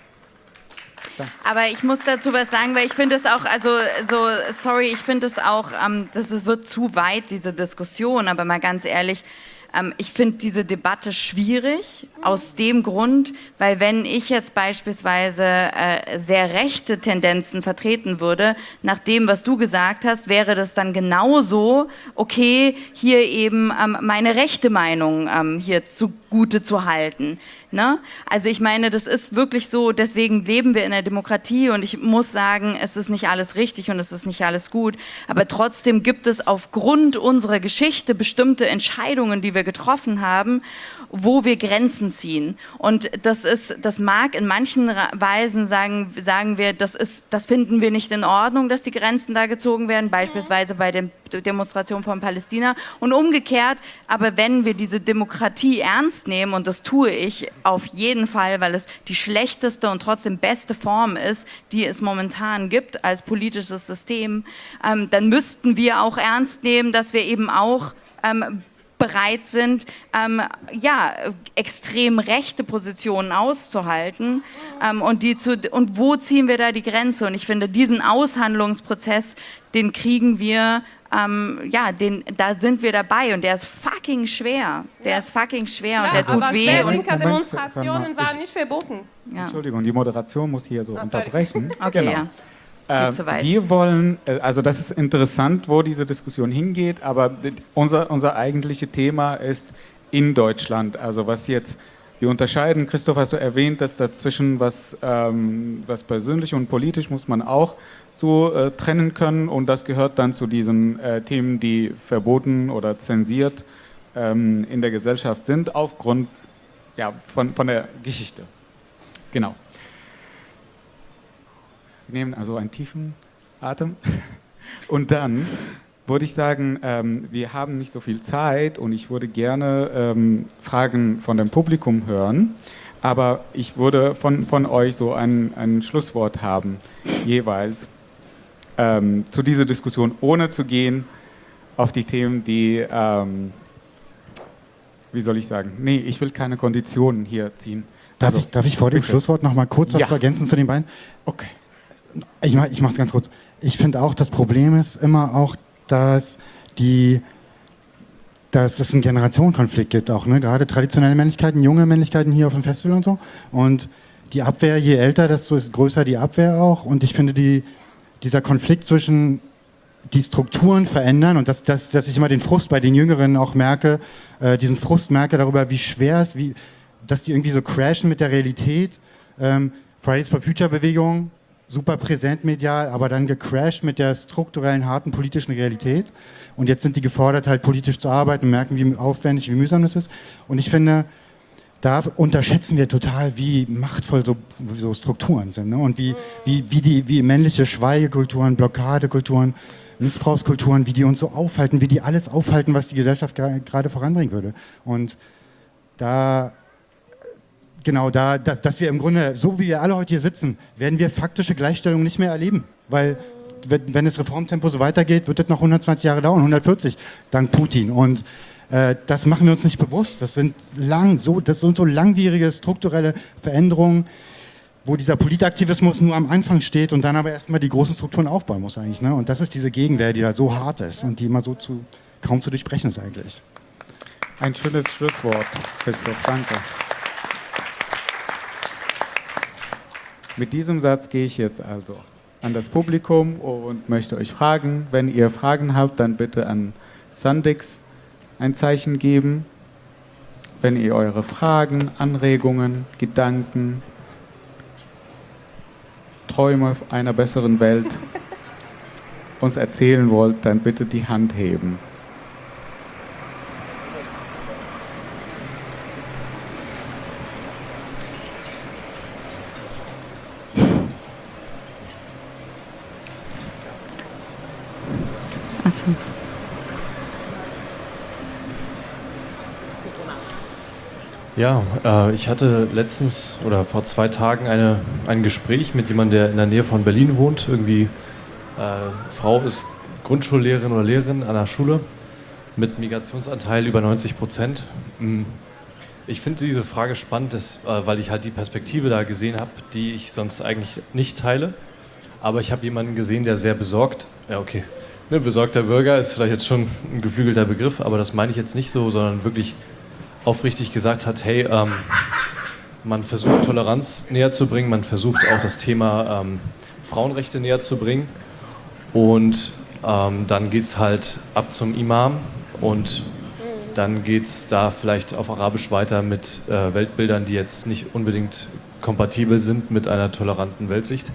Aber ich muss dazu was sagen, weil ich finde es auch, also so, sorry, ich finde es auch, ähm, das ist, wird zu weit, diese Diskussion, aber mal ganz ehrlich, ähm, ich finde diese Debatte schwierig, aus dem Grund, weil wenn ich jetzt beispielsweise äh, sehr rechte Tendenzen vertreten würde, nach dem, was du gesagt hast, wäre das dann genauso okay, hier eben ähm, meine rechte Meinung ähm, hier zugute zu halten. Ne? Also ich meine, das ist wirklich so, deswegen leben wir in der Demokratie und ich muss sagen, es ist nicht alles richtig und es ist nicht alles gut, aber trotzdem gibt es aufgrund unserer Geschichte bestimmte Entscheidungen, die wir getroffen haben, wo wir Grenzen ziehen. Und das ist, das mag in manchen Weisen sagen, sagen wir, das ist, das finden wir nicht in Ordnung, dass die Grenzen da gezogen werden, beispielsweise bei den Demonstrationen von Palästina und umgekehrt, aber wenn wir diese Demokratie ernst nehmen, und das tue ich auf jeden Fall, weil es die schlechteste und trotzdem beste Form ist, die es momentan gibt als politisches System, ähm, dann müssten wir auch ernst nehmen, dass wir eben auch ähm, bereit sind, ähm, ja, extrem rechte Positionen auszuhalten ähm, und, die zu, und wo ziehen wir da die Grenze? Und ich finde, diesen Aushandlungsprozess, den kriegen wir, ähm, ja, den, da sind wir dabei und der ist fucking schwer. Der ja. ist fucking schwer ja, und der tut aber weh. Sehr und Demonstrationen waren nicht verboten. Ja. Entschuldigung, die Moderation muss hier so ah, unterbrechen. Okay, genau. ja. Äh, wir wollen, also das ist interessant, wo diese Diskussion hingeht, aber unser, unser eigentliches Thema ist in Deutschland. Also was jetzt, wir unterscheiden, Christoph, hast du erwähnt, dass dazwischen was, ähm, was persönlich und politisch muss man auch so äh, trennen können und das gehört dann zu diesen äh, Themen, die verboten oder zensiert ähm, in der Gesellschaft sind, aufgrund ja, von, von der Geschichte. Genau. Wir nehmen also einen tiefen Atem und dann würde ich sagen, ähm, wir haben nicht so viel Zeit und ich würde gerne ähm, Fragen von dem Publikum hören, aber ich würde von, von euch so ein, ein Schlusswort haben, jeweils ähm, zu dieser Diskussion, ohne zu gehen auf die Themen, die, ähm, wie soll ich sagen, nee, ich will keine Konditionen hier ziehen. Darf, also, ich, darf ich vor dem bitte. Schlusswort noch mal kurz was Ja. zu ergänzen zu den beiden? Okay. Ich mache ich es ganz kurz. Ich finde auch, das Problem ist immer auch, dass, die, dass es einen Generationenkonflikt gibt, auch ne? Gerade traditionelle Männlichkeiten, junge Männlichkeiten hier auf dem Festival und so. Und die Abwehr, je älter, desto ist größer die Abwehr auch. Und ich finde, die, dieser Konflikt zwischen die Strukturen verändern und dass, dass, dass ich immer den Frust bei den Jüngeren auch merke, äh, diesen Frust merke darüber, wie schwer es ist, wie, dass die irgendwie so crashen mit der Realität. Ähm, Fridays for Future Bewegung, super präsent medial, aber dann gecrashed mit der strukturellen, harten politischen Realität. Und jetzt sind die gefordert, halt politisch zu arbeiten und merken, wie aufwendig, wie mühsam das ist. Und ich finde, da unterschätzen wir total, wie machtvoll so, so Strukturen sind, ne? Und wie, wie, wie, die, wie männliche Schweigekulturen, Blockadekulturen, Missbrauchskulturen, wie die uns so aufhalten, wie die alles aufhalten, was die Gesellschaft gerade voranbringen würde. Und da, genau, da, dass, dass wir im Grunde, so wie wir alle heute hier sitzen, werden wir faktische Gleichstellung nicht mehr erleben, weil wenn, wenn das Reformtempo so weitergeht, wird das noch hundertzwanzig Jahre dauern, hundertvierzig, dank Putin. Und äh, das machen wir uns nicht bewusst. Das sind, lang, so, das sind so langwierige strukturelle Veränderungen, wo dieser Politaktivismus nur am Anfang steht und dann aber erstmal die großen Strukturen aufbauen muss eigentlich. Ne? Und das ist diese Gegenwehr, die da so hart ist und die immer so zu, kaum zu durchbrechen ist eigentlich. Ein schönes Schlusswort, Christoph, danke. Mit diesem Satz gehe ich jetzt also an das Publikum und möchte euch fragen, wenn ihr Fragen habt, dann bitte an Sandix ein Zeichen geben. Wenn ihr eure Fragen, Anregungen, Gedanken, Träume einer besseren Welt uns erzählen wollt, dann bitte die Hand heben. Achso. Ja, äh, ich hatte letztens oder vor zwei Tagen eine, ein Gespräch mit jemandem, der in der Nähe von Berlin wohnt. Irgendwie, äh, Frau ist Grundschullehrerin oder Lehrerin an der Schule mit Migrationsanteil über neunzig Prozent. Ich finde diese Frage spannend, dass, äh, weil ich halt die Perspektive da gesehen habe, die ich sonst eigentlich nicht teile. Aber ich habe jemanden gesehen, der sehr besorgt, ja okay, ne, besorgter Bürger ist vielleicht jetzt schon ein geflügelter Begriff, aber das meine ich jetzt nicht so, sondern wirklich aufrichtig gesagt hat, hey, ähm, man versucht Toleranz näher zu bringen, man versucht auch das Thema ähm, Frauenrechte näher zu bringen und ähm, dann geht es halt ab zum Imam und dann geht es da vielleicht auf Arabisch weiter mit äh, Weltbildern, die jetzt nicht unbedingt kompatibel sind mit einer toleranten Weltsicht.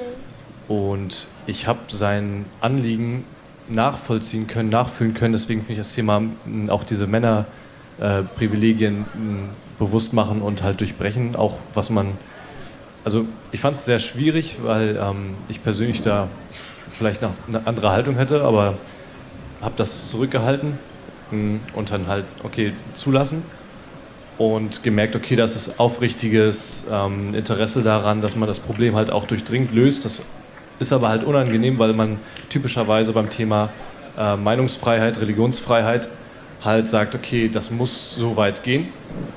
Und ich habe sein Anliegen nachvollziehen können, nachfühlen können, deswegen finde ich das Thema auch diese Männer Äh, Privilegien mh, bewusst machen und halt durchbrechen, auch was man, also ich fand es sehr schwierig, weil ähm, ich persönlich da vielleicht noch eine andere Haltung hätte, aber habe das zurückgehalten mh, und dann halt, okay, zulassen und gemerkt, okay, das ist aufrichtiges ähm, Interesse daran, dass man das Problem halt auch durchdringend löst. Das ist aber halt unangenehm, weil man typischerweise beim Thema äh, Meinungsfreiheit, Religionsfreiheit halt sagt, okay, das muss so weit gehen,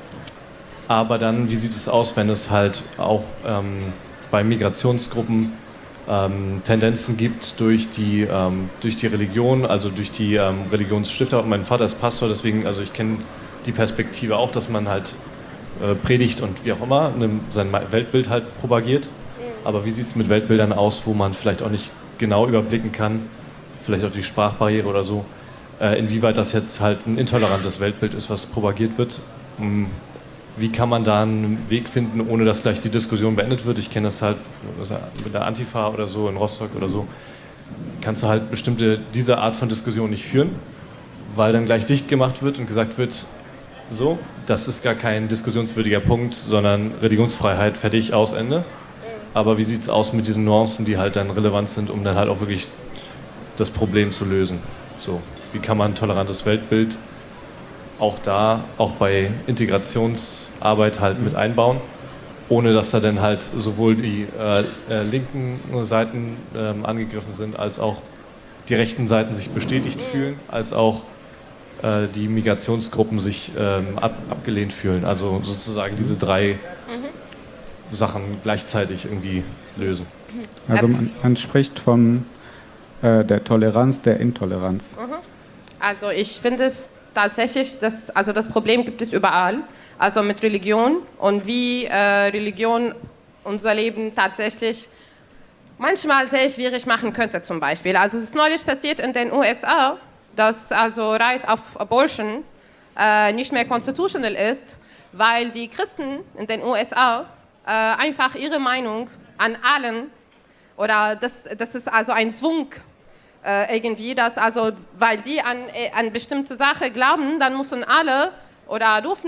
aber dann, wie sieht es aus, wenn es halt auch ähm, bei Migrationsgruppen ähm, Tendenzen gibt durch die, ähm, durch die Religion, also durch die ähm, Religionsstifter. Mein Vater ist Pastor, deswegen, also ich kenne die Perspektive auch, dass man halt äh, predigt und wie auch immer ne, sein Weltbild halt propagiert, aber wie sieht es mit Weltbildern aus, wo man vielleicht auch nicht genau überblicken kann, vielleicht auch die Sprachbarriere oder so, inwieweit das jetzt halt ein intolerantes Weltbild ist, was propagiert wird. Wie kann man da einen Weg finden, ohne dass gleich die Diskussion beendet wird? Ich kenne das halt mit der Antifa oder so, in Rostock oder so. Kannst du halt bestimmte, diese Art von Diskussion nicht führen, weil dann gleich dicht gemacht wird und gesagt wird, so, das ist gar kein diskussionswürdiger Punkt, sondern Religionsfreiheit, fertig, aus, Ende. Aber wie sieht es aus mit diesen Nuancen, die halt dann relevant sind, um dann halt auch wirklich das Problem zu lösen? So. Wie kann man ein tolerantes Weltbild auch da, auch bei Integrationsarbeit halt mit einbauen, ohne dass da dann halt sowohl die äh, äh, linken Seiten ähm, angegriffen sind, als auch die rechten Seiten sich bestätigt fühlen, als auch äh, die Migrationsgruppen sich ähm, ab, abgelehnt fühlen. Also sozusagen diese drei mhm. Sachen gleichzeitig irgendwie lösen. Also man, man spricht von äh, der Toleranz, der Intoleranz. Mhm. Also ich finde es tatsächlich, dass, also das Problem gibt es überall, also mit Religion und wie äh, Religion unser Leben tatsächlich manchmal sehr schwierig machen könnte zum Beispiel. Also es ist neulich passiert in den U S A, dass also Right of Abortion äh, nicht mehr constitutional ist, weil die Christen in den U S A äh, einfach ihre Meinung an allen, oder das, das ist also ein Zwang, Äh, irgendwie, dass also, weil die an, äh, an bestimmte Sachen glauben, dann müssen alle oder dürfen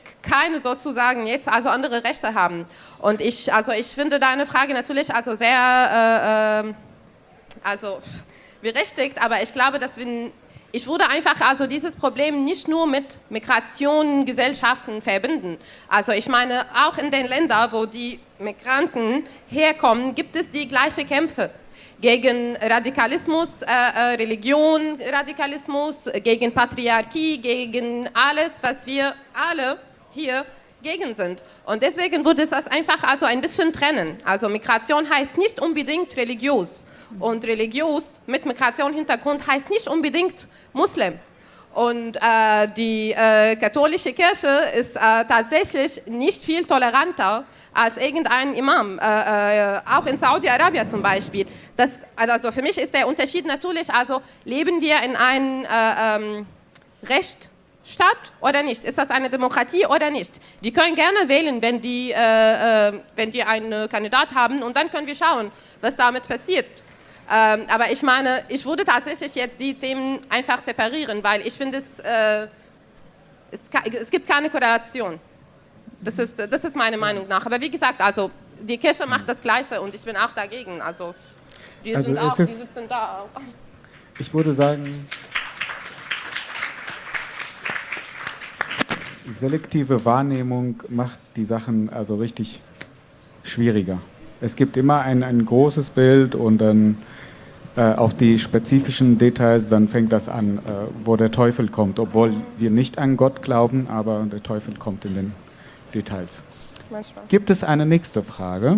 keine sozusagen jetzt also andere Rechte haben. Und ich, also ich finde deine Frage natürlich also sehr, äh, äh, also berechtigt, aber ich glaube, dass wir, ich würde einfach also dieses Problem nicht nur mit Migration, Gesellschaften verbinden. Also ich meine, auch in den Ländern, wo die Migranten herkommen, gibt es die gleichen Kämpfe gegen Radikalismus, äh, äh, Religion, Radikalismus, gegen Patriarchie, gegen alles, was wir alle hier gegen sind. Und deswegen würde es das einfach also ein bisschen trennen. Also Migration heißt nicht unbedingt religiös. Und religiös mit Migrationshintergrund heißt nicht unbedingt Muslim. Und äh, die äh, katholische Kirche ist äh, tatsächlich nicht viel toleranter als irgendein Imam, äh, äh, auch in Saudi-Arabien zum Beispiel. Das, also für mich ist der Unterschied natürlich, also leben wir in einem äh, ähm, Rechtsstaat oder nicht? Ist das eine Demokratie oder nicht? Die können gerne wählen, wenn die, äh, äh, wenn die einen Kandidat haben, und dann können wir schauen, was damit passiert. Ähm, aber ich meine, ich würde tatsächlich jetzt die Themen einfach separieren, weil ich finde, es, äh, es, es gibt keine Korrelation. Das ist, das ist meine Meinung nach. Aber wie gesagt, also die Kirche macht das Gleiche und ich bin auch dagegen. Also die, Also sind es auch, die ist- sitzen da. Ich würde sagen, selektive Wahrnehmung macht die Sachen also richtig schwieriger. Es gibt immer ein, ein großes Bild und dann äh, auf die spezifischen Details, dann fängt das an, äh, wo der Teufel kommt, obwohl wir nicht an Gott glauben, aber der Teufel kommt in den Details. Manchmal. Gibt es eine nächste Frage?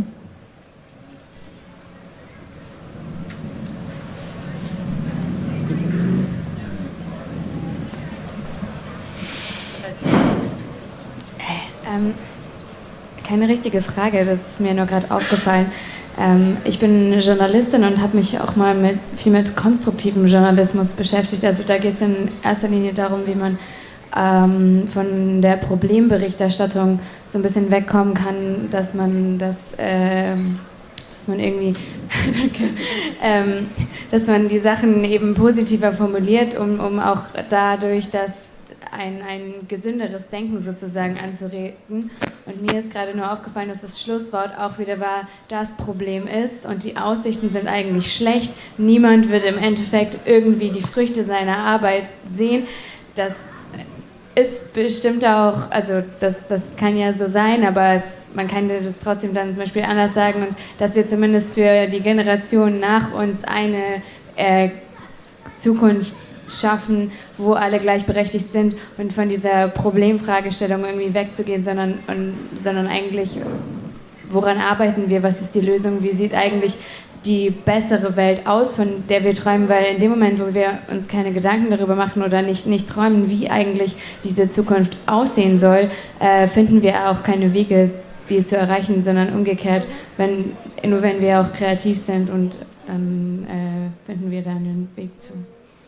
Ähm, keine richtige Frage, das ist mir nur gerade aufgefallen. Ähm, ich bin Journalistin und habe mich auch mal mit, viel mit konstruktivem Journalismus beschäftigt. Also da geht es in erster Linie darum, wie man ähm, von der Problemberichterstattung so ein bisschen wegkommen kann, dass man das, ähm, dass man irgendwie, danke, ähm, dass man die Sachen eben positiver formuliert, um, um auch dadurch das ein, ein gesünderes Denken sozusagen anzuregen. Und mir ist gerade nur aufgefallen, dass das Schlusswort auch wieder war, das Problem ist und die Aussichten sind eigentlich schlecht. Niemand wird im Endeffekt irgendwie die Früchte seiner Arbeit sehen. Das ist bestimmt auch, also das, das kann ja so sein, aber es, man kann das trotzdem dann zum Beispiel anders sagen, und dass wir zumindest für die Generation nach uns eine äh, Zukunft schaffen, wo alle gleichberechtigt sind und von dieser Problemfragestellung irgendwie wegzugehen, sondern, und, sondern eigentlich, woran arbeiten wir, was ist die Lösung, wie sieht eigentlich die bessere Welt aus, von der wir träumen, weil in dem Moment, wo wir uns keine Gedanken darüber machen oder nicht, nicht träumen, wie eigentlich diese Zukunft aussehen soll, äh, finden wir auch keine Wege, die zu erreichen, sondern umgekehrt, wenn, nur wenn wir auch kreativ sind, und dann äh, finden wir da einen Weg zu.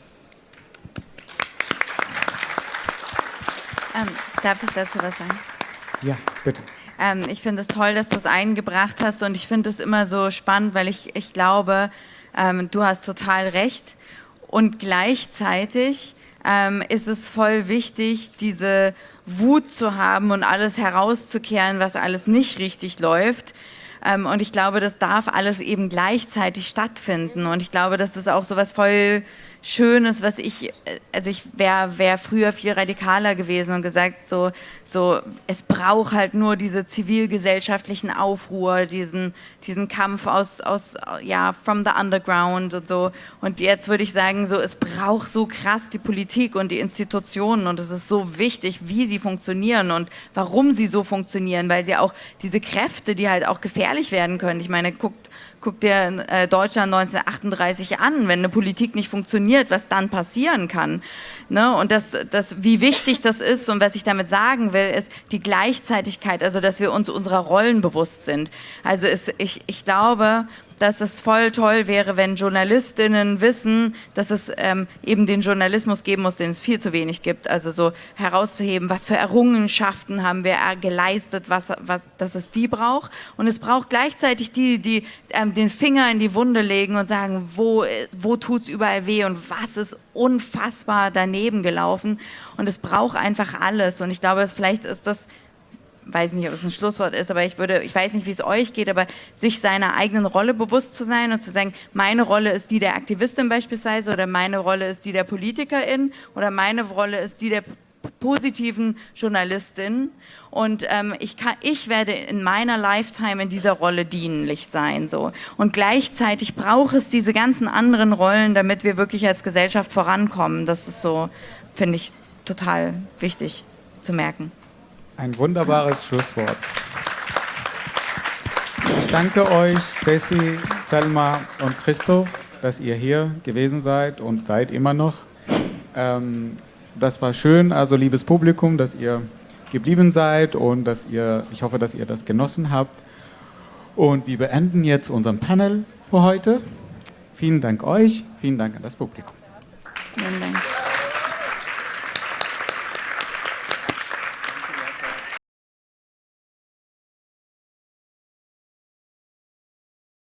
Ähm, darf ich dazu was sagen? Ja, bitte. Ähm, ich finde es toll, dass du es eingebracht hast, und ich finde es immer so spannend, weil ich, ich glaube, ähm, du hast total recht, und gleichzeitig ähm, ist es voll wichtig, diese Wut zu haben und alles herauszukehren, was alles nicht richtig läuft. Ähm, und ich glaube, das darf alles eben gleichzeitig stattfinden, und ich glaube, das ist auch so was voll Schönes, was ich, also ich wäre wär früher viel radikaler gewesen und gesagt, so, so, es braucht halt nur diese zivilgesellschaftlichen Aufruhr, diesen, diesen Kampf aus, aus, ja, from the underground und so. Und jetzt würde ich sagen, so, es braucht so krass die Politik und die Institutionen, und es ist so wichtig, wie sie funktionieren und warum sie so funktionieren, weil sie auch diese Kräfte, die halt auch gefährlich werden können. Ich meine, guckt, guck dir äh, Deutschland neunzehnhundertachtunddreißig an, wenn eine Politik nicht funktioniert, was dann passieren kann. Ne? Und das, das, wie wichtig das ist, und was ich damit sagen will, ist die Gleichzeitigkeit, also dass wir uns unserer Rollen bewusst sind. Also es, ich, ich glaube, dass es voll toll wäre, wenn Journalistinnen wissen, dass es ähm, eben den Journalismus geben muss, den es viel zu wenig gibt. Also so herauszuheben, was für Errungenschaften haben wir geleistet, was, was, dass es die braucht. Und es braucht gleichzeitig die, die ähm, den Finger in die Wunde legen und sagen, wo, wo tut es überall weh und was ist unfassbar daneben gelaufen. Und es braucht einfach alles. Und ich glaube, vielleicht ist das, weiß nicht, ob es ein Schlusswort ist, aber ich würde, ich weiß nicht, wie es euch geht, aber sich seiner eigenen Rolle bewusst zu sein und zu sagen, meine Rolle ist die der Aktivistin beispielsweise oder meine Rolle ist die der Politikerin oder meine Rolle ist die der positiven Journalistin und ähm, ich, kann, ich werde in meiner Lifetime in dieser Rolle dienlich sein. So. Und gleichzeitig braucht es diese ganzen anderen Rollen, damit wir wirklich als Gesellschaft vorankommen. Das ist so, finde ich, total wichtig zu merken. Ein wunderbares Schlusswort. Ich danke euch, Ceci, Selma und Christoph, dass ihr hier gewesen seid und seid immer noch. Ähm, das war schön, also liebes Publikum, dass ihr geblieben seid und dass ihr, ich hoffe, dass ihr das genossen habt. Und wir beenden jetzt unseren Panel für heute. Vielen Dank euch, vielen Dank an das Publikum. Vielen Dank.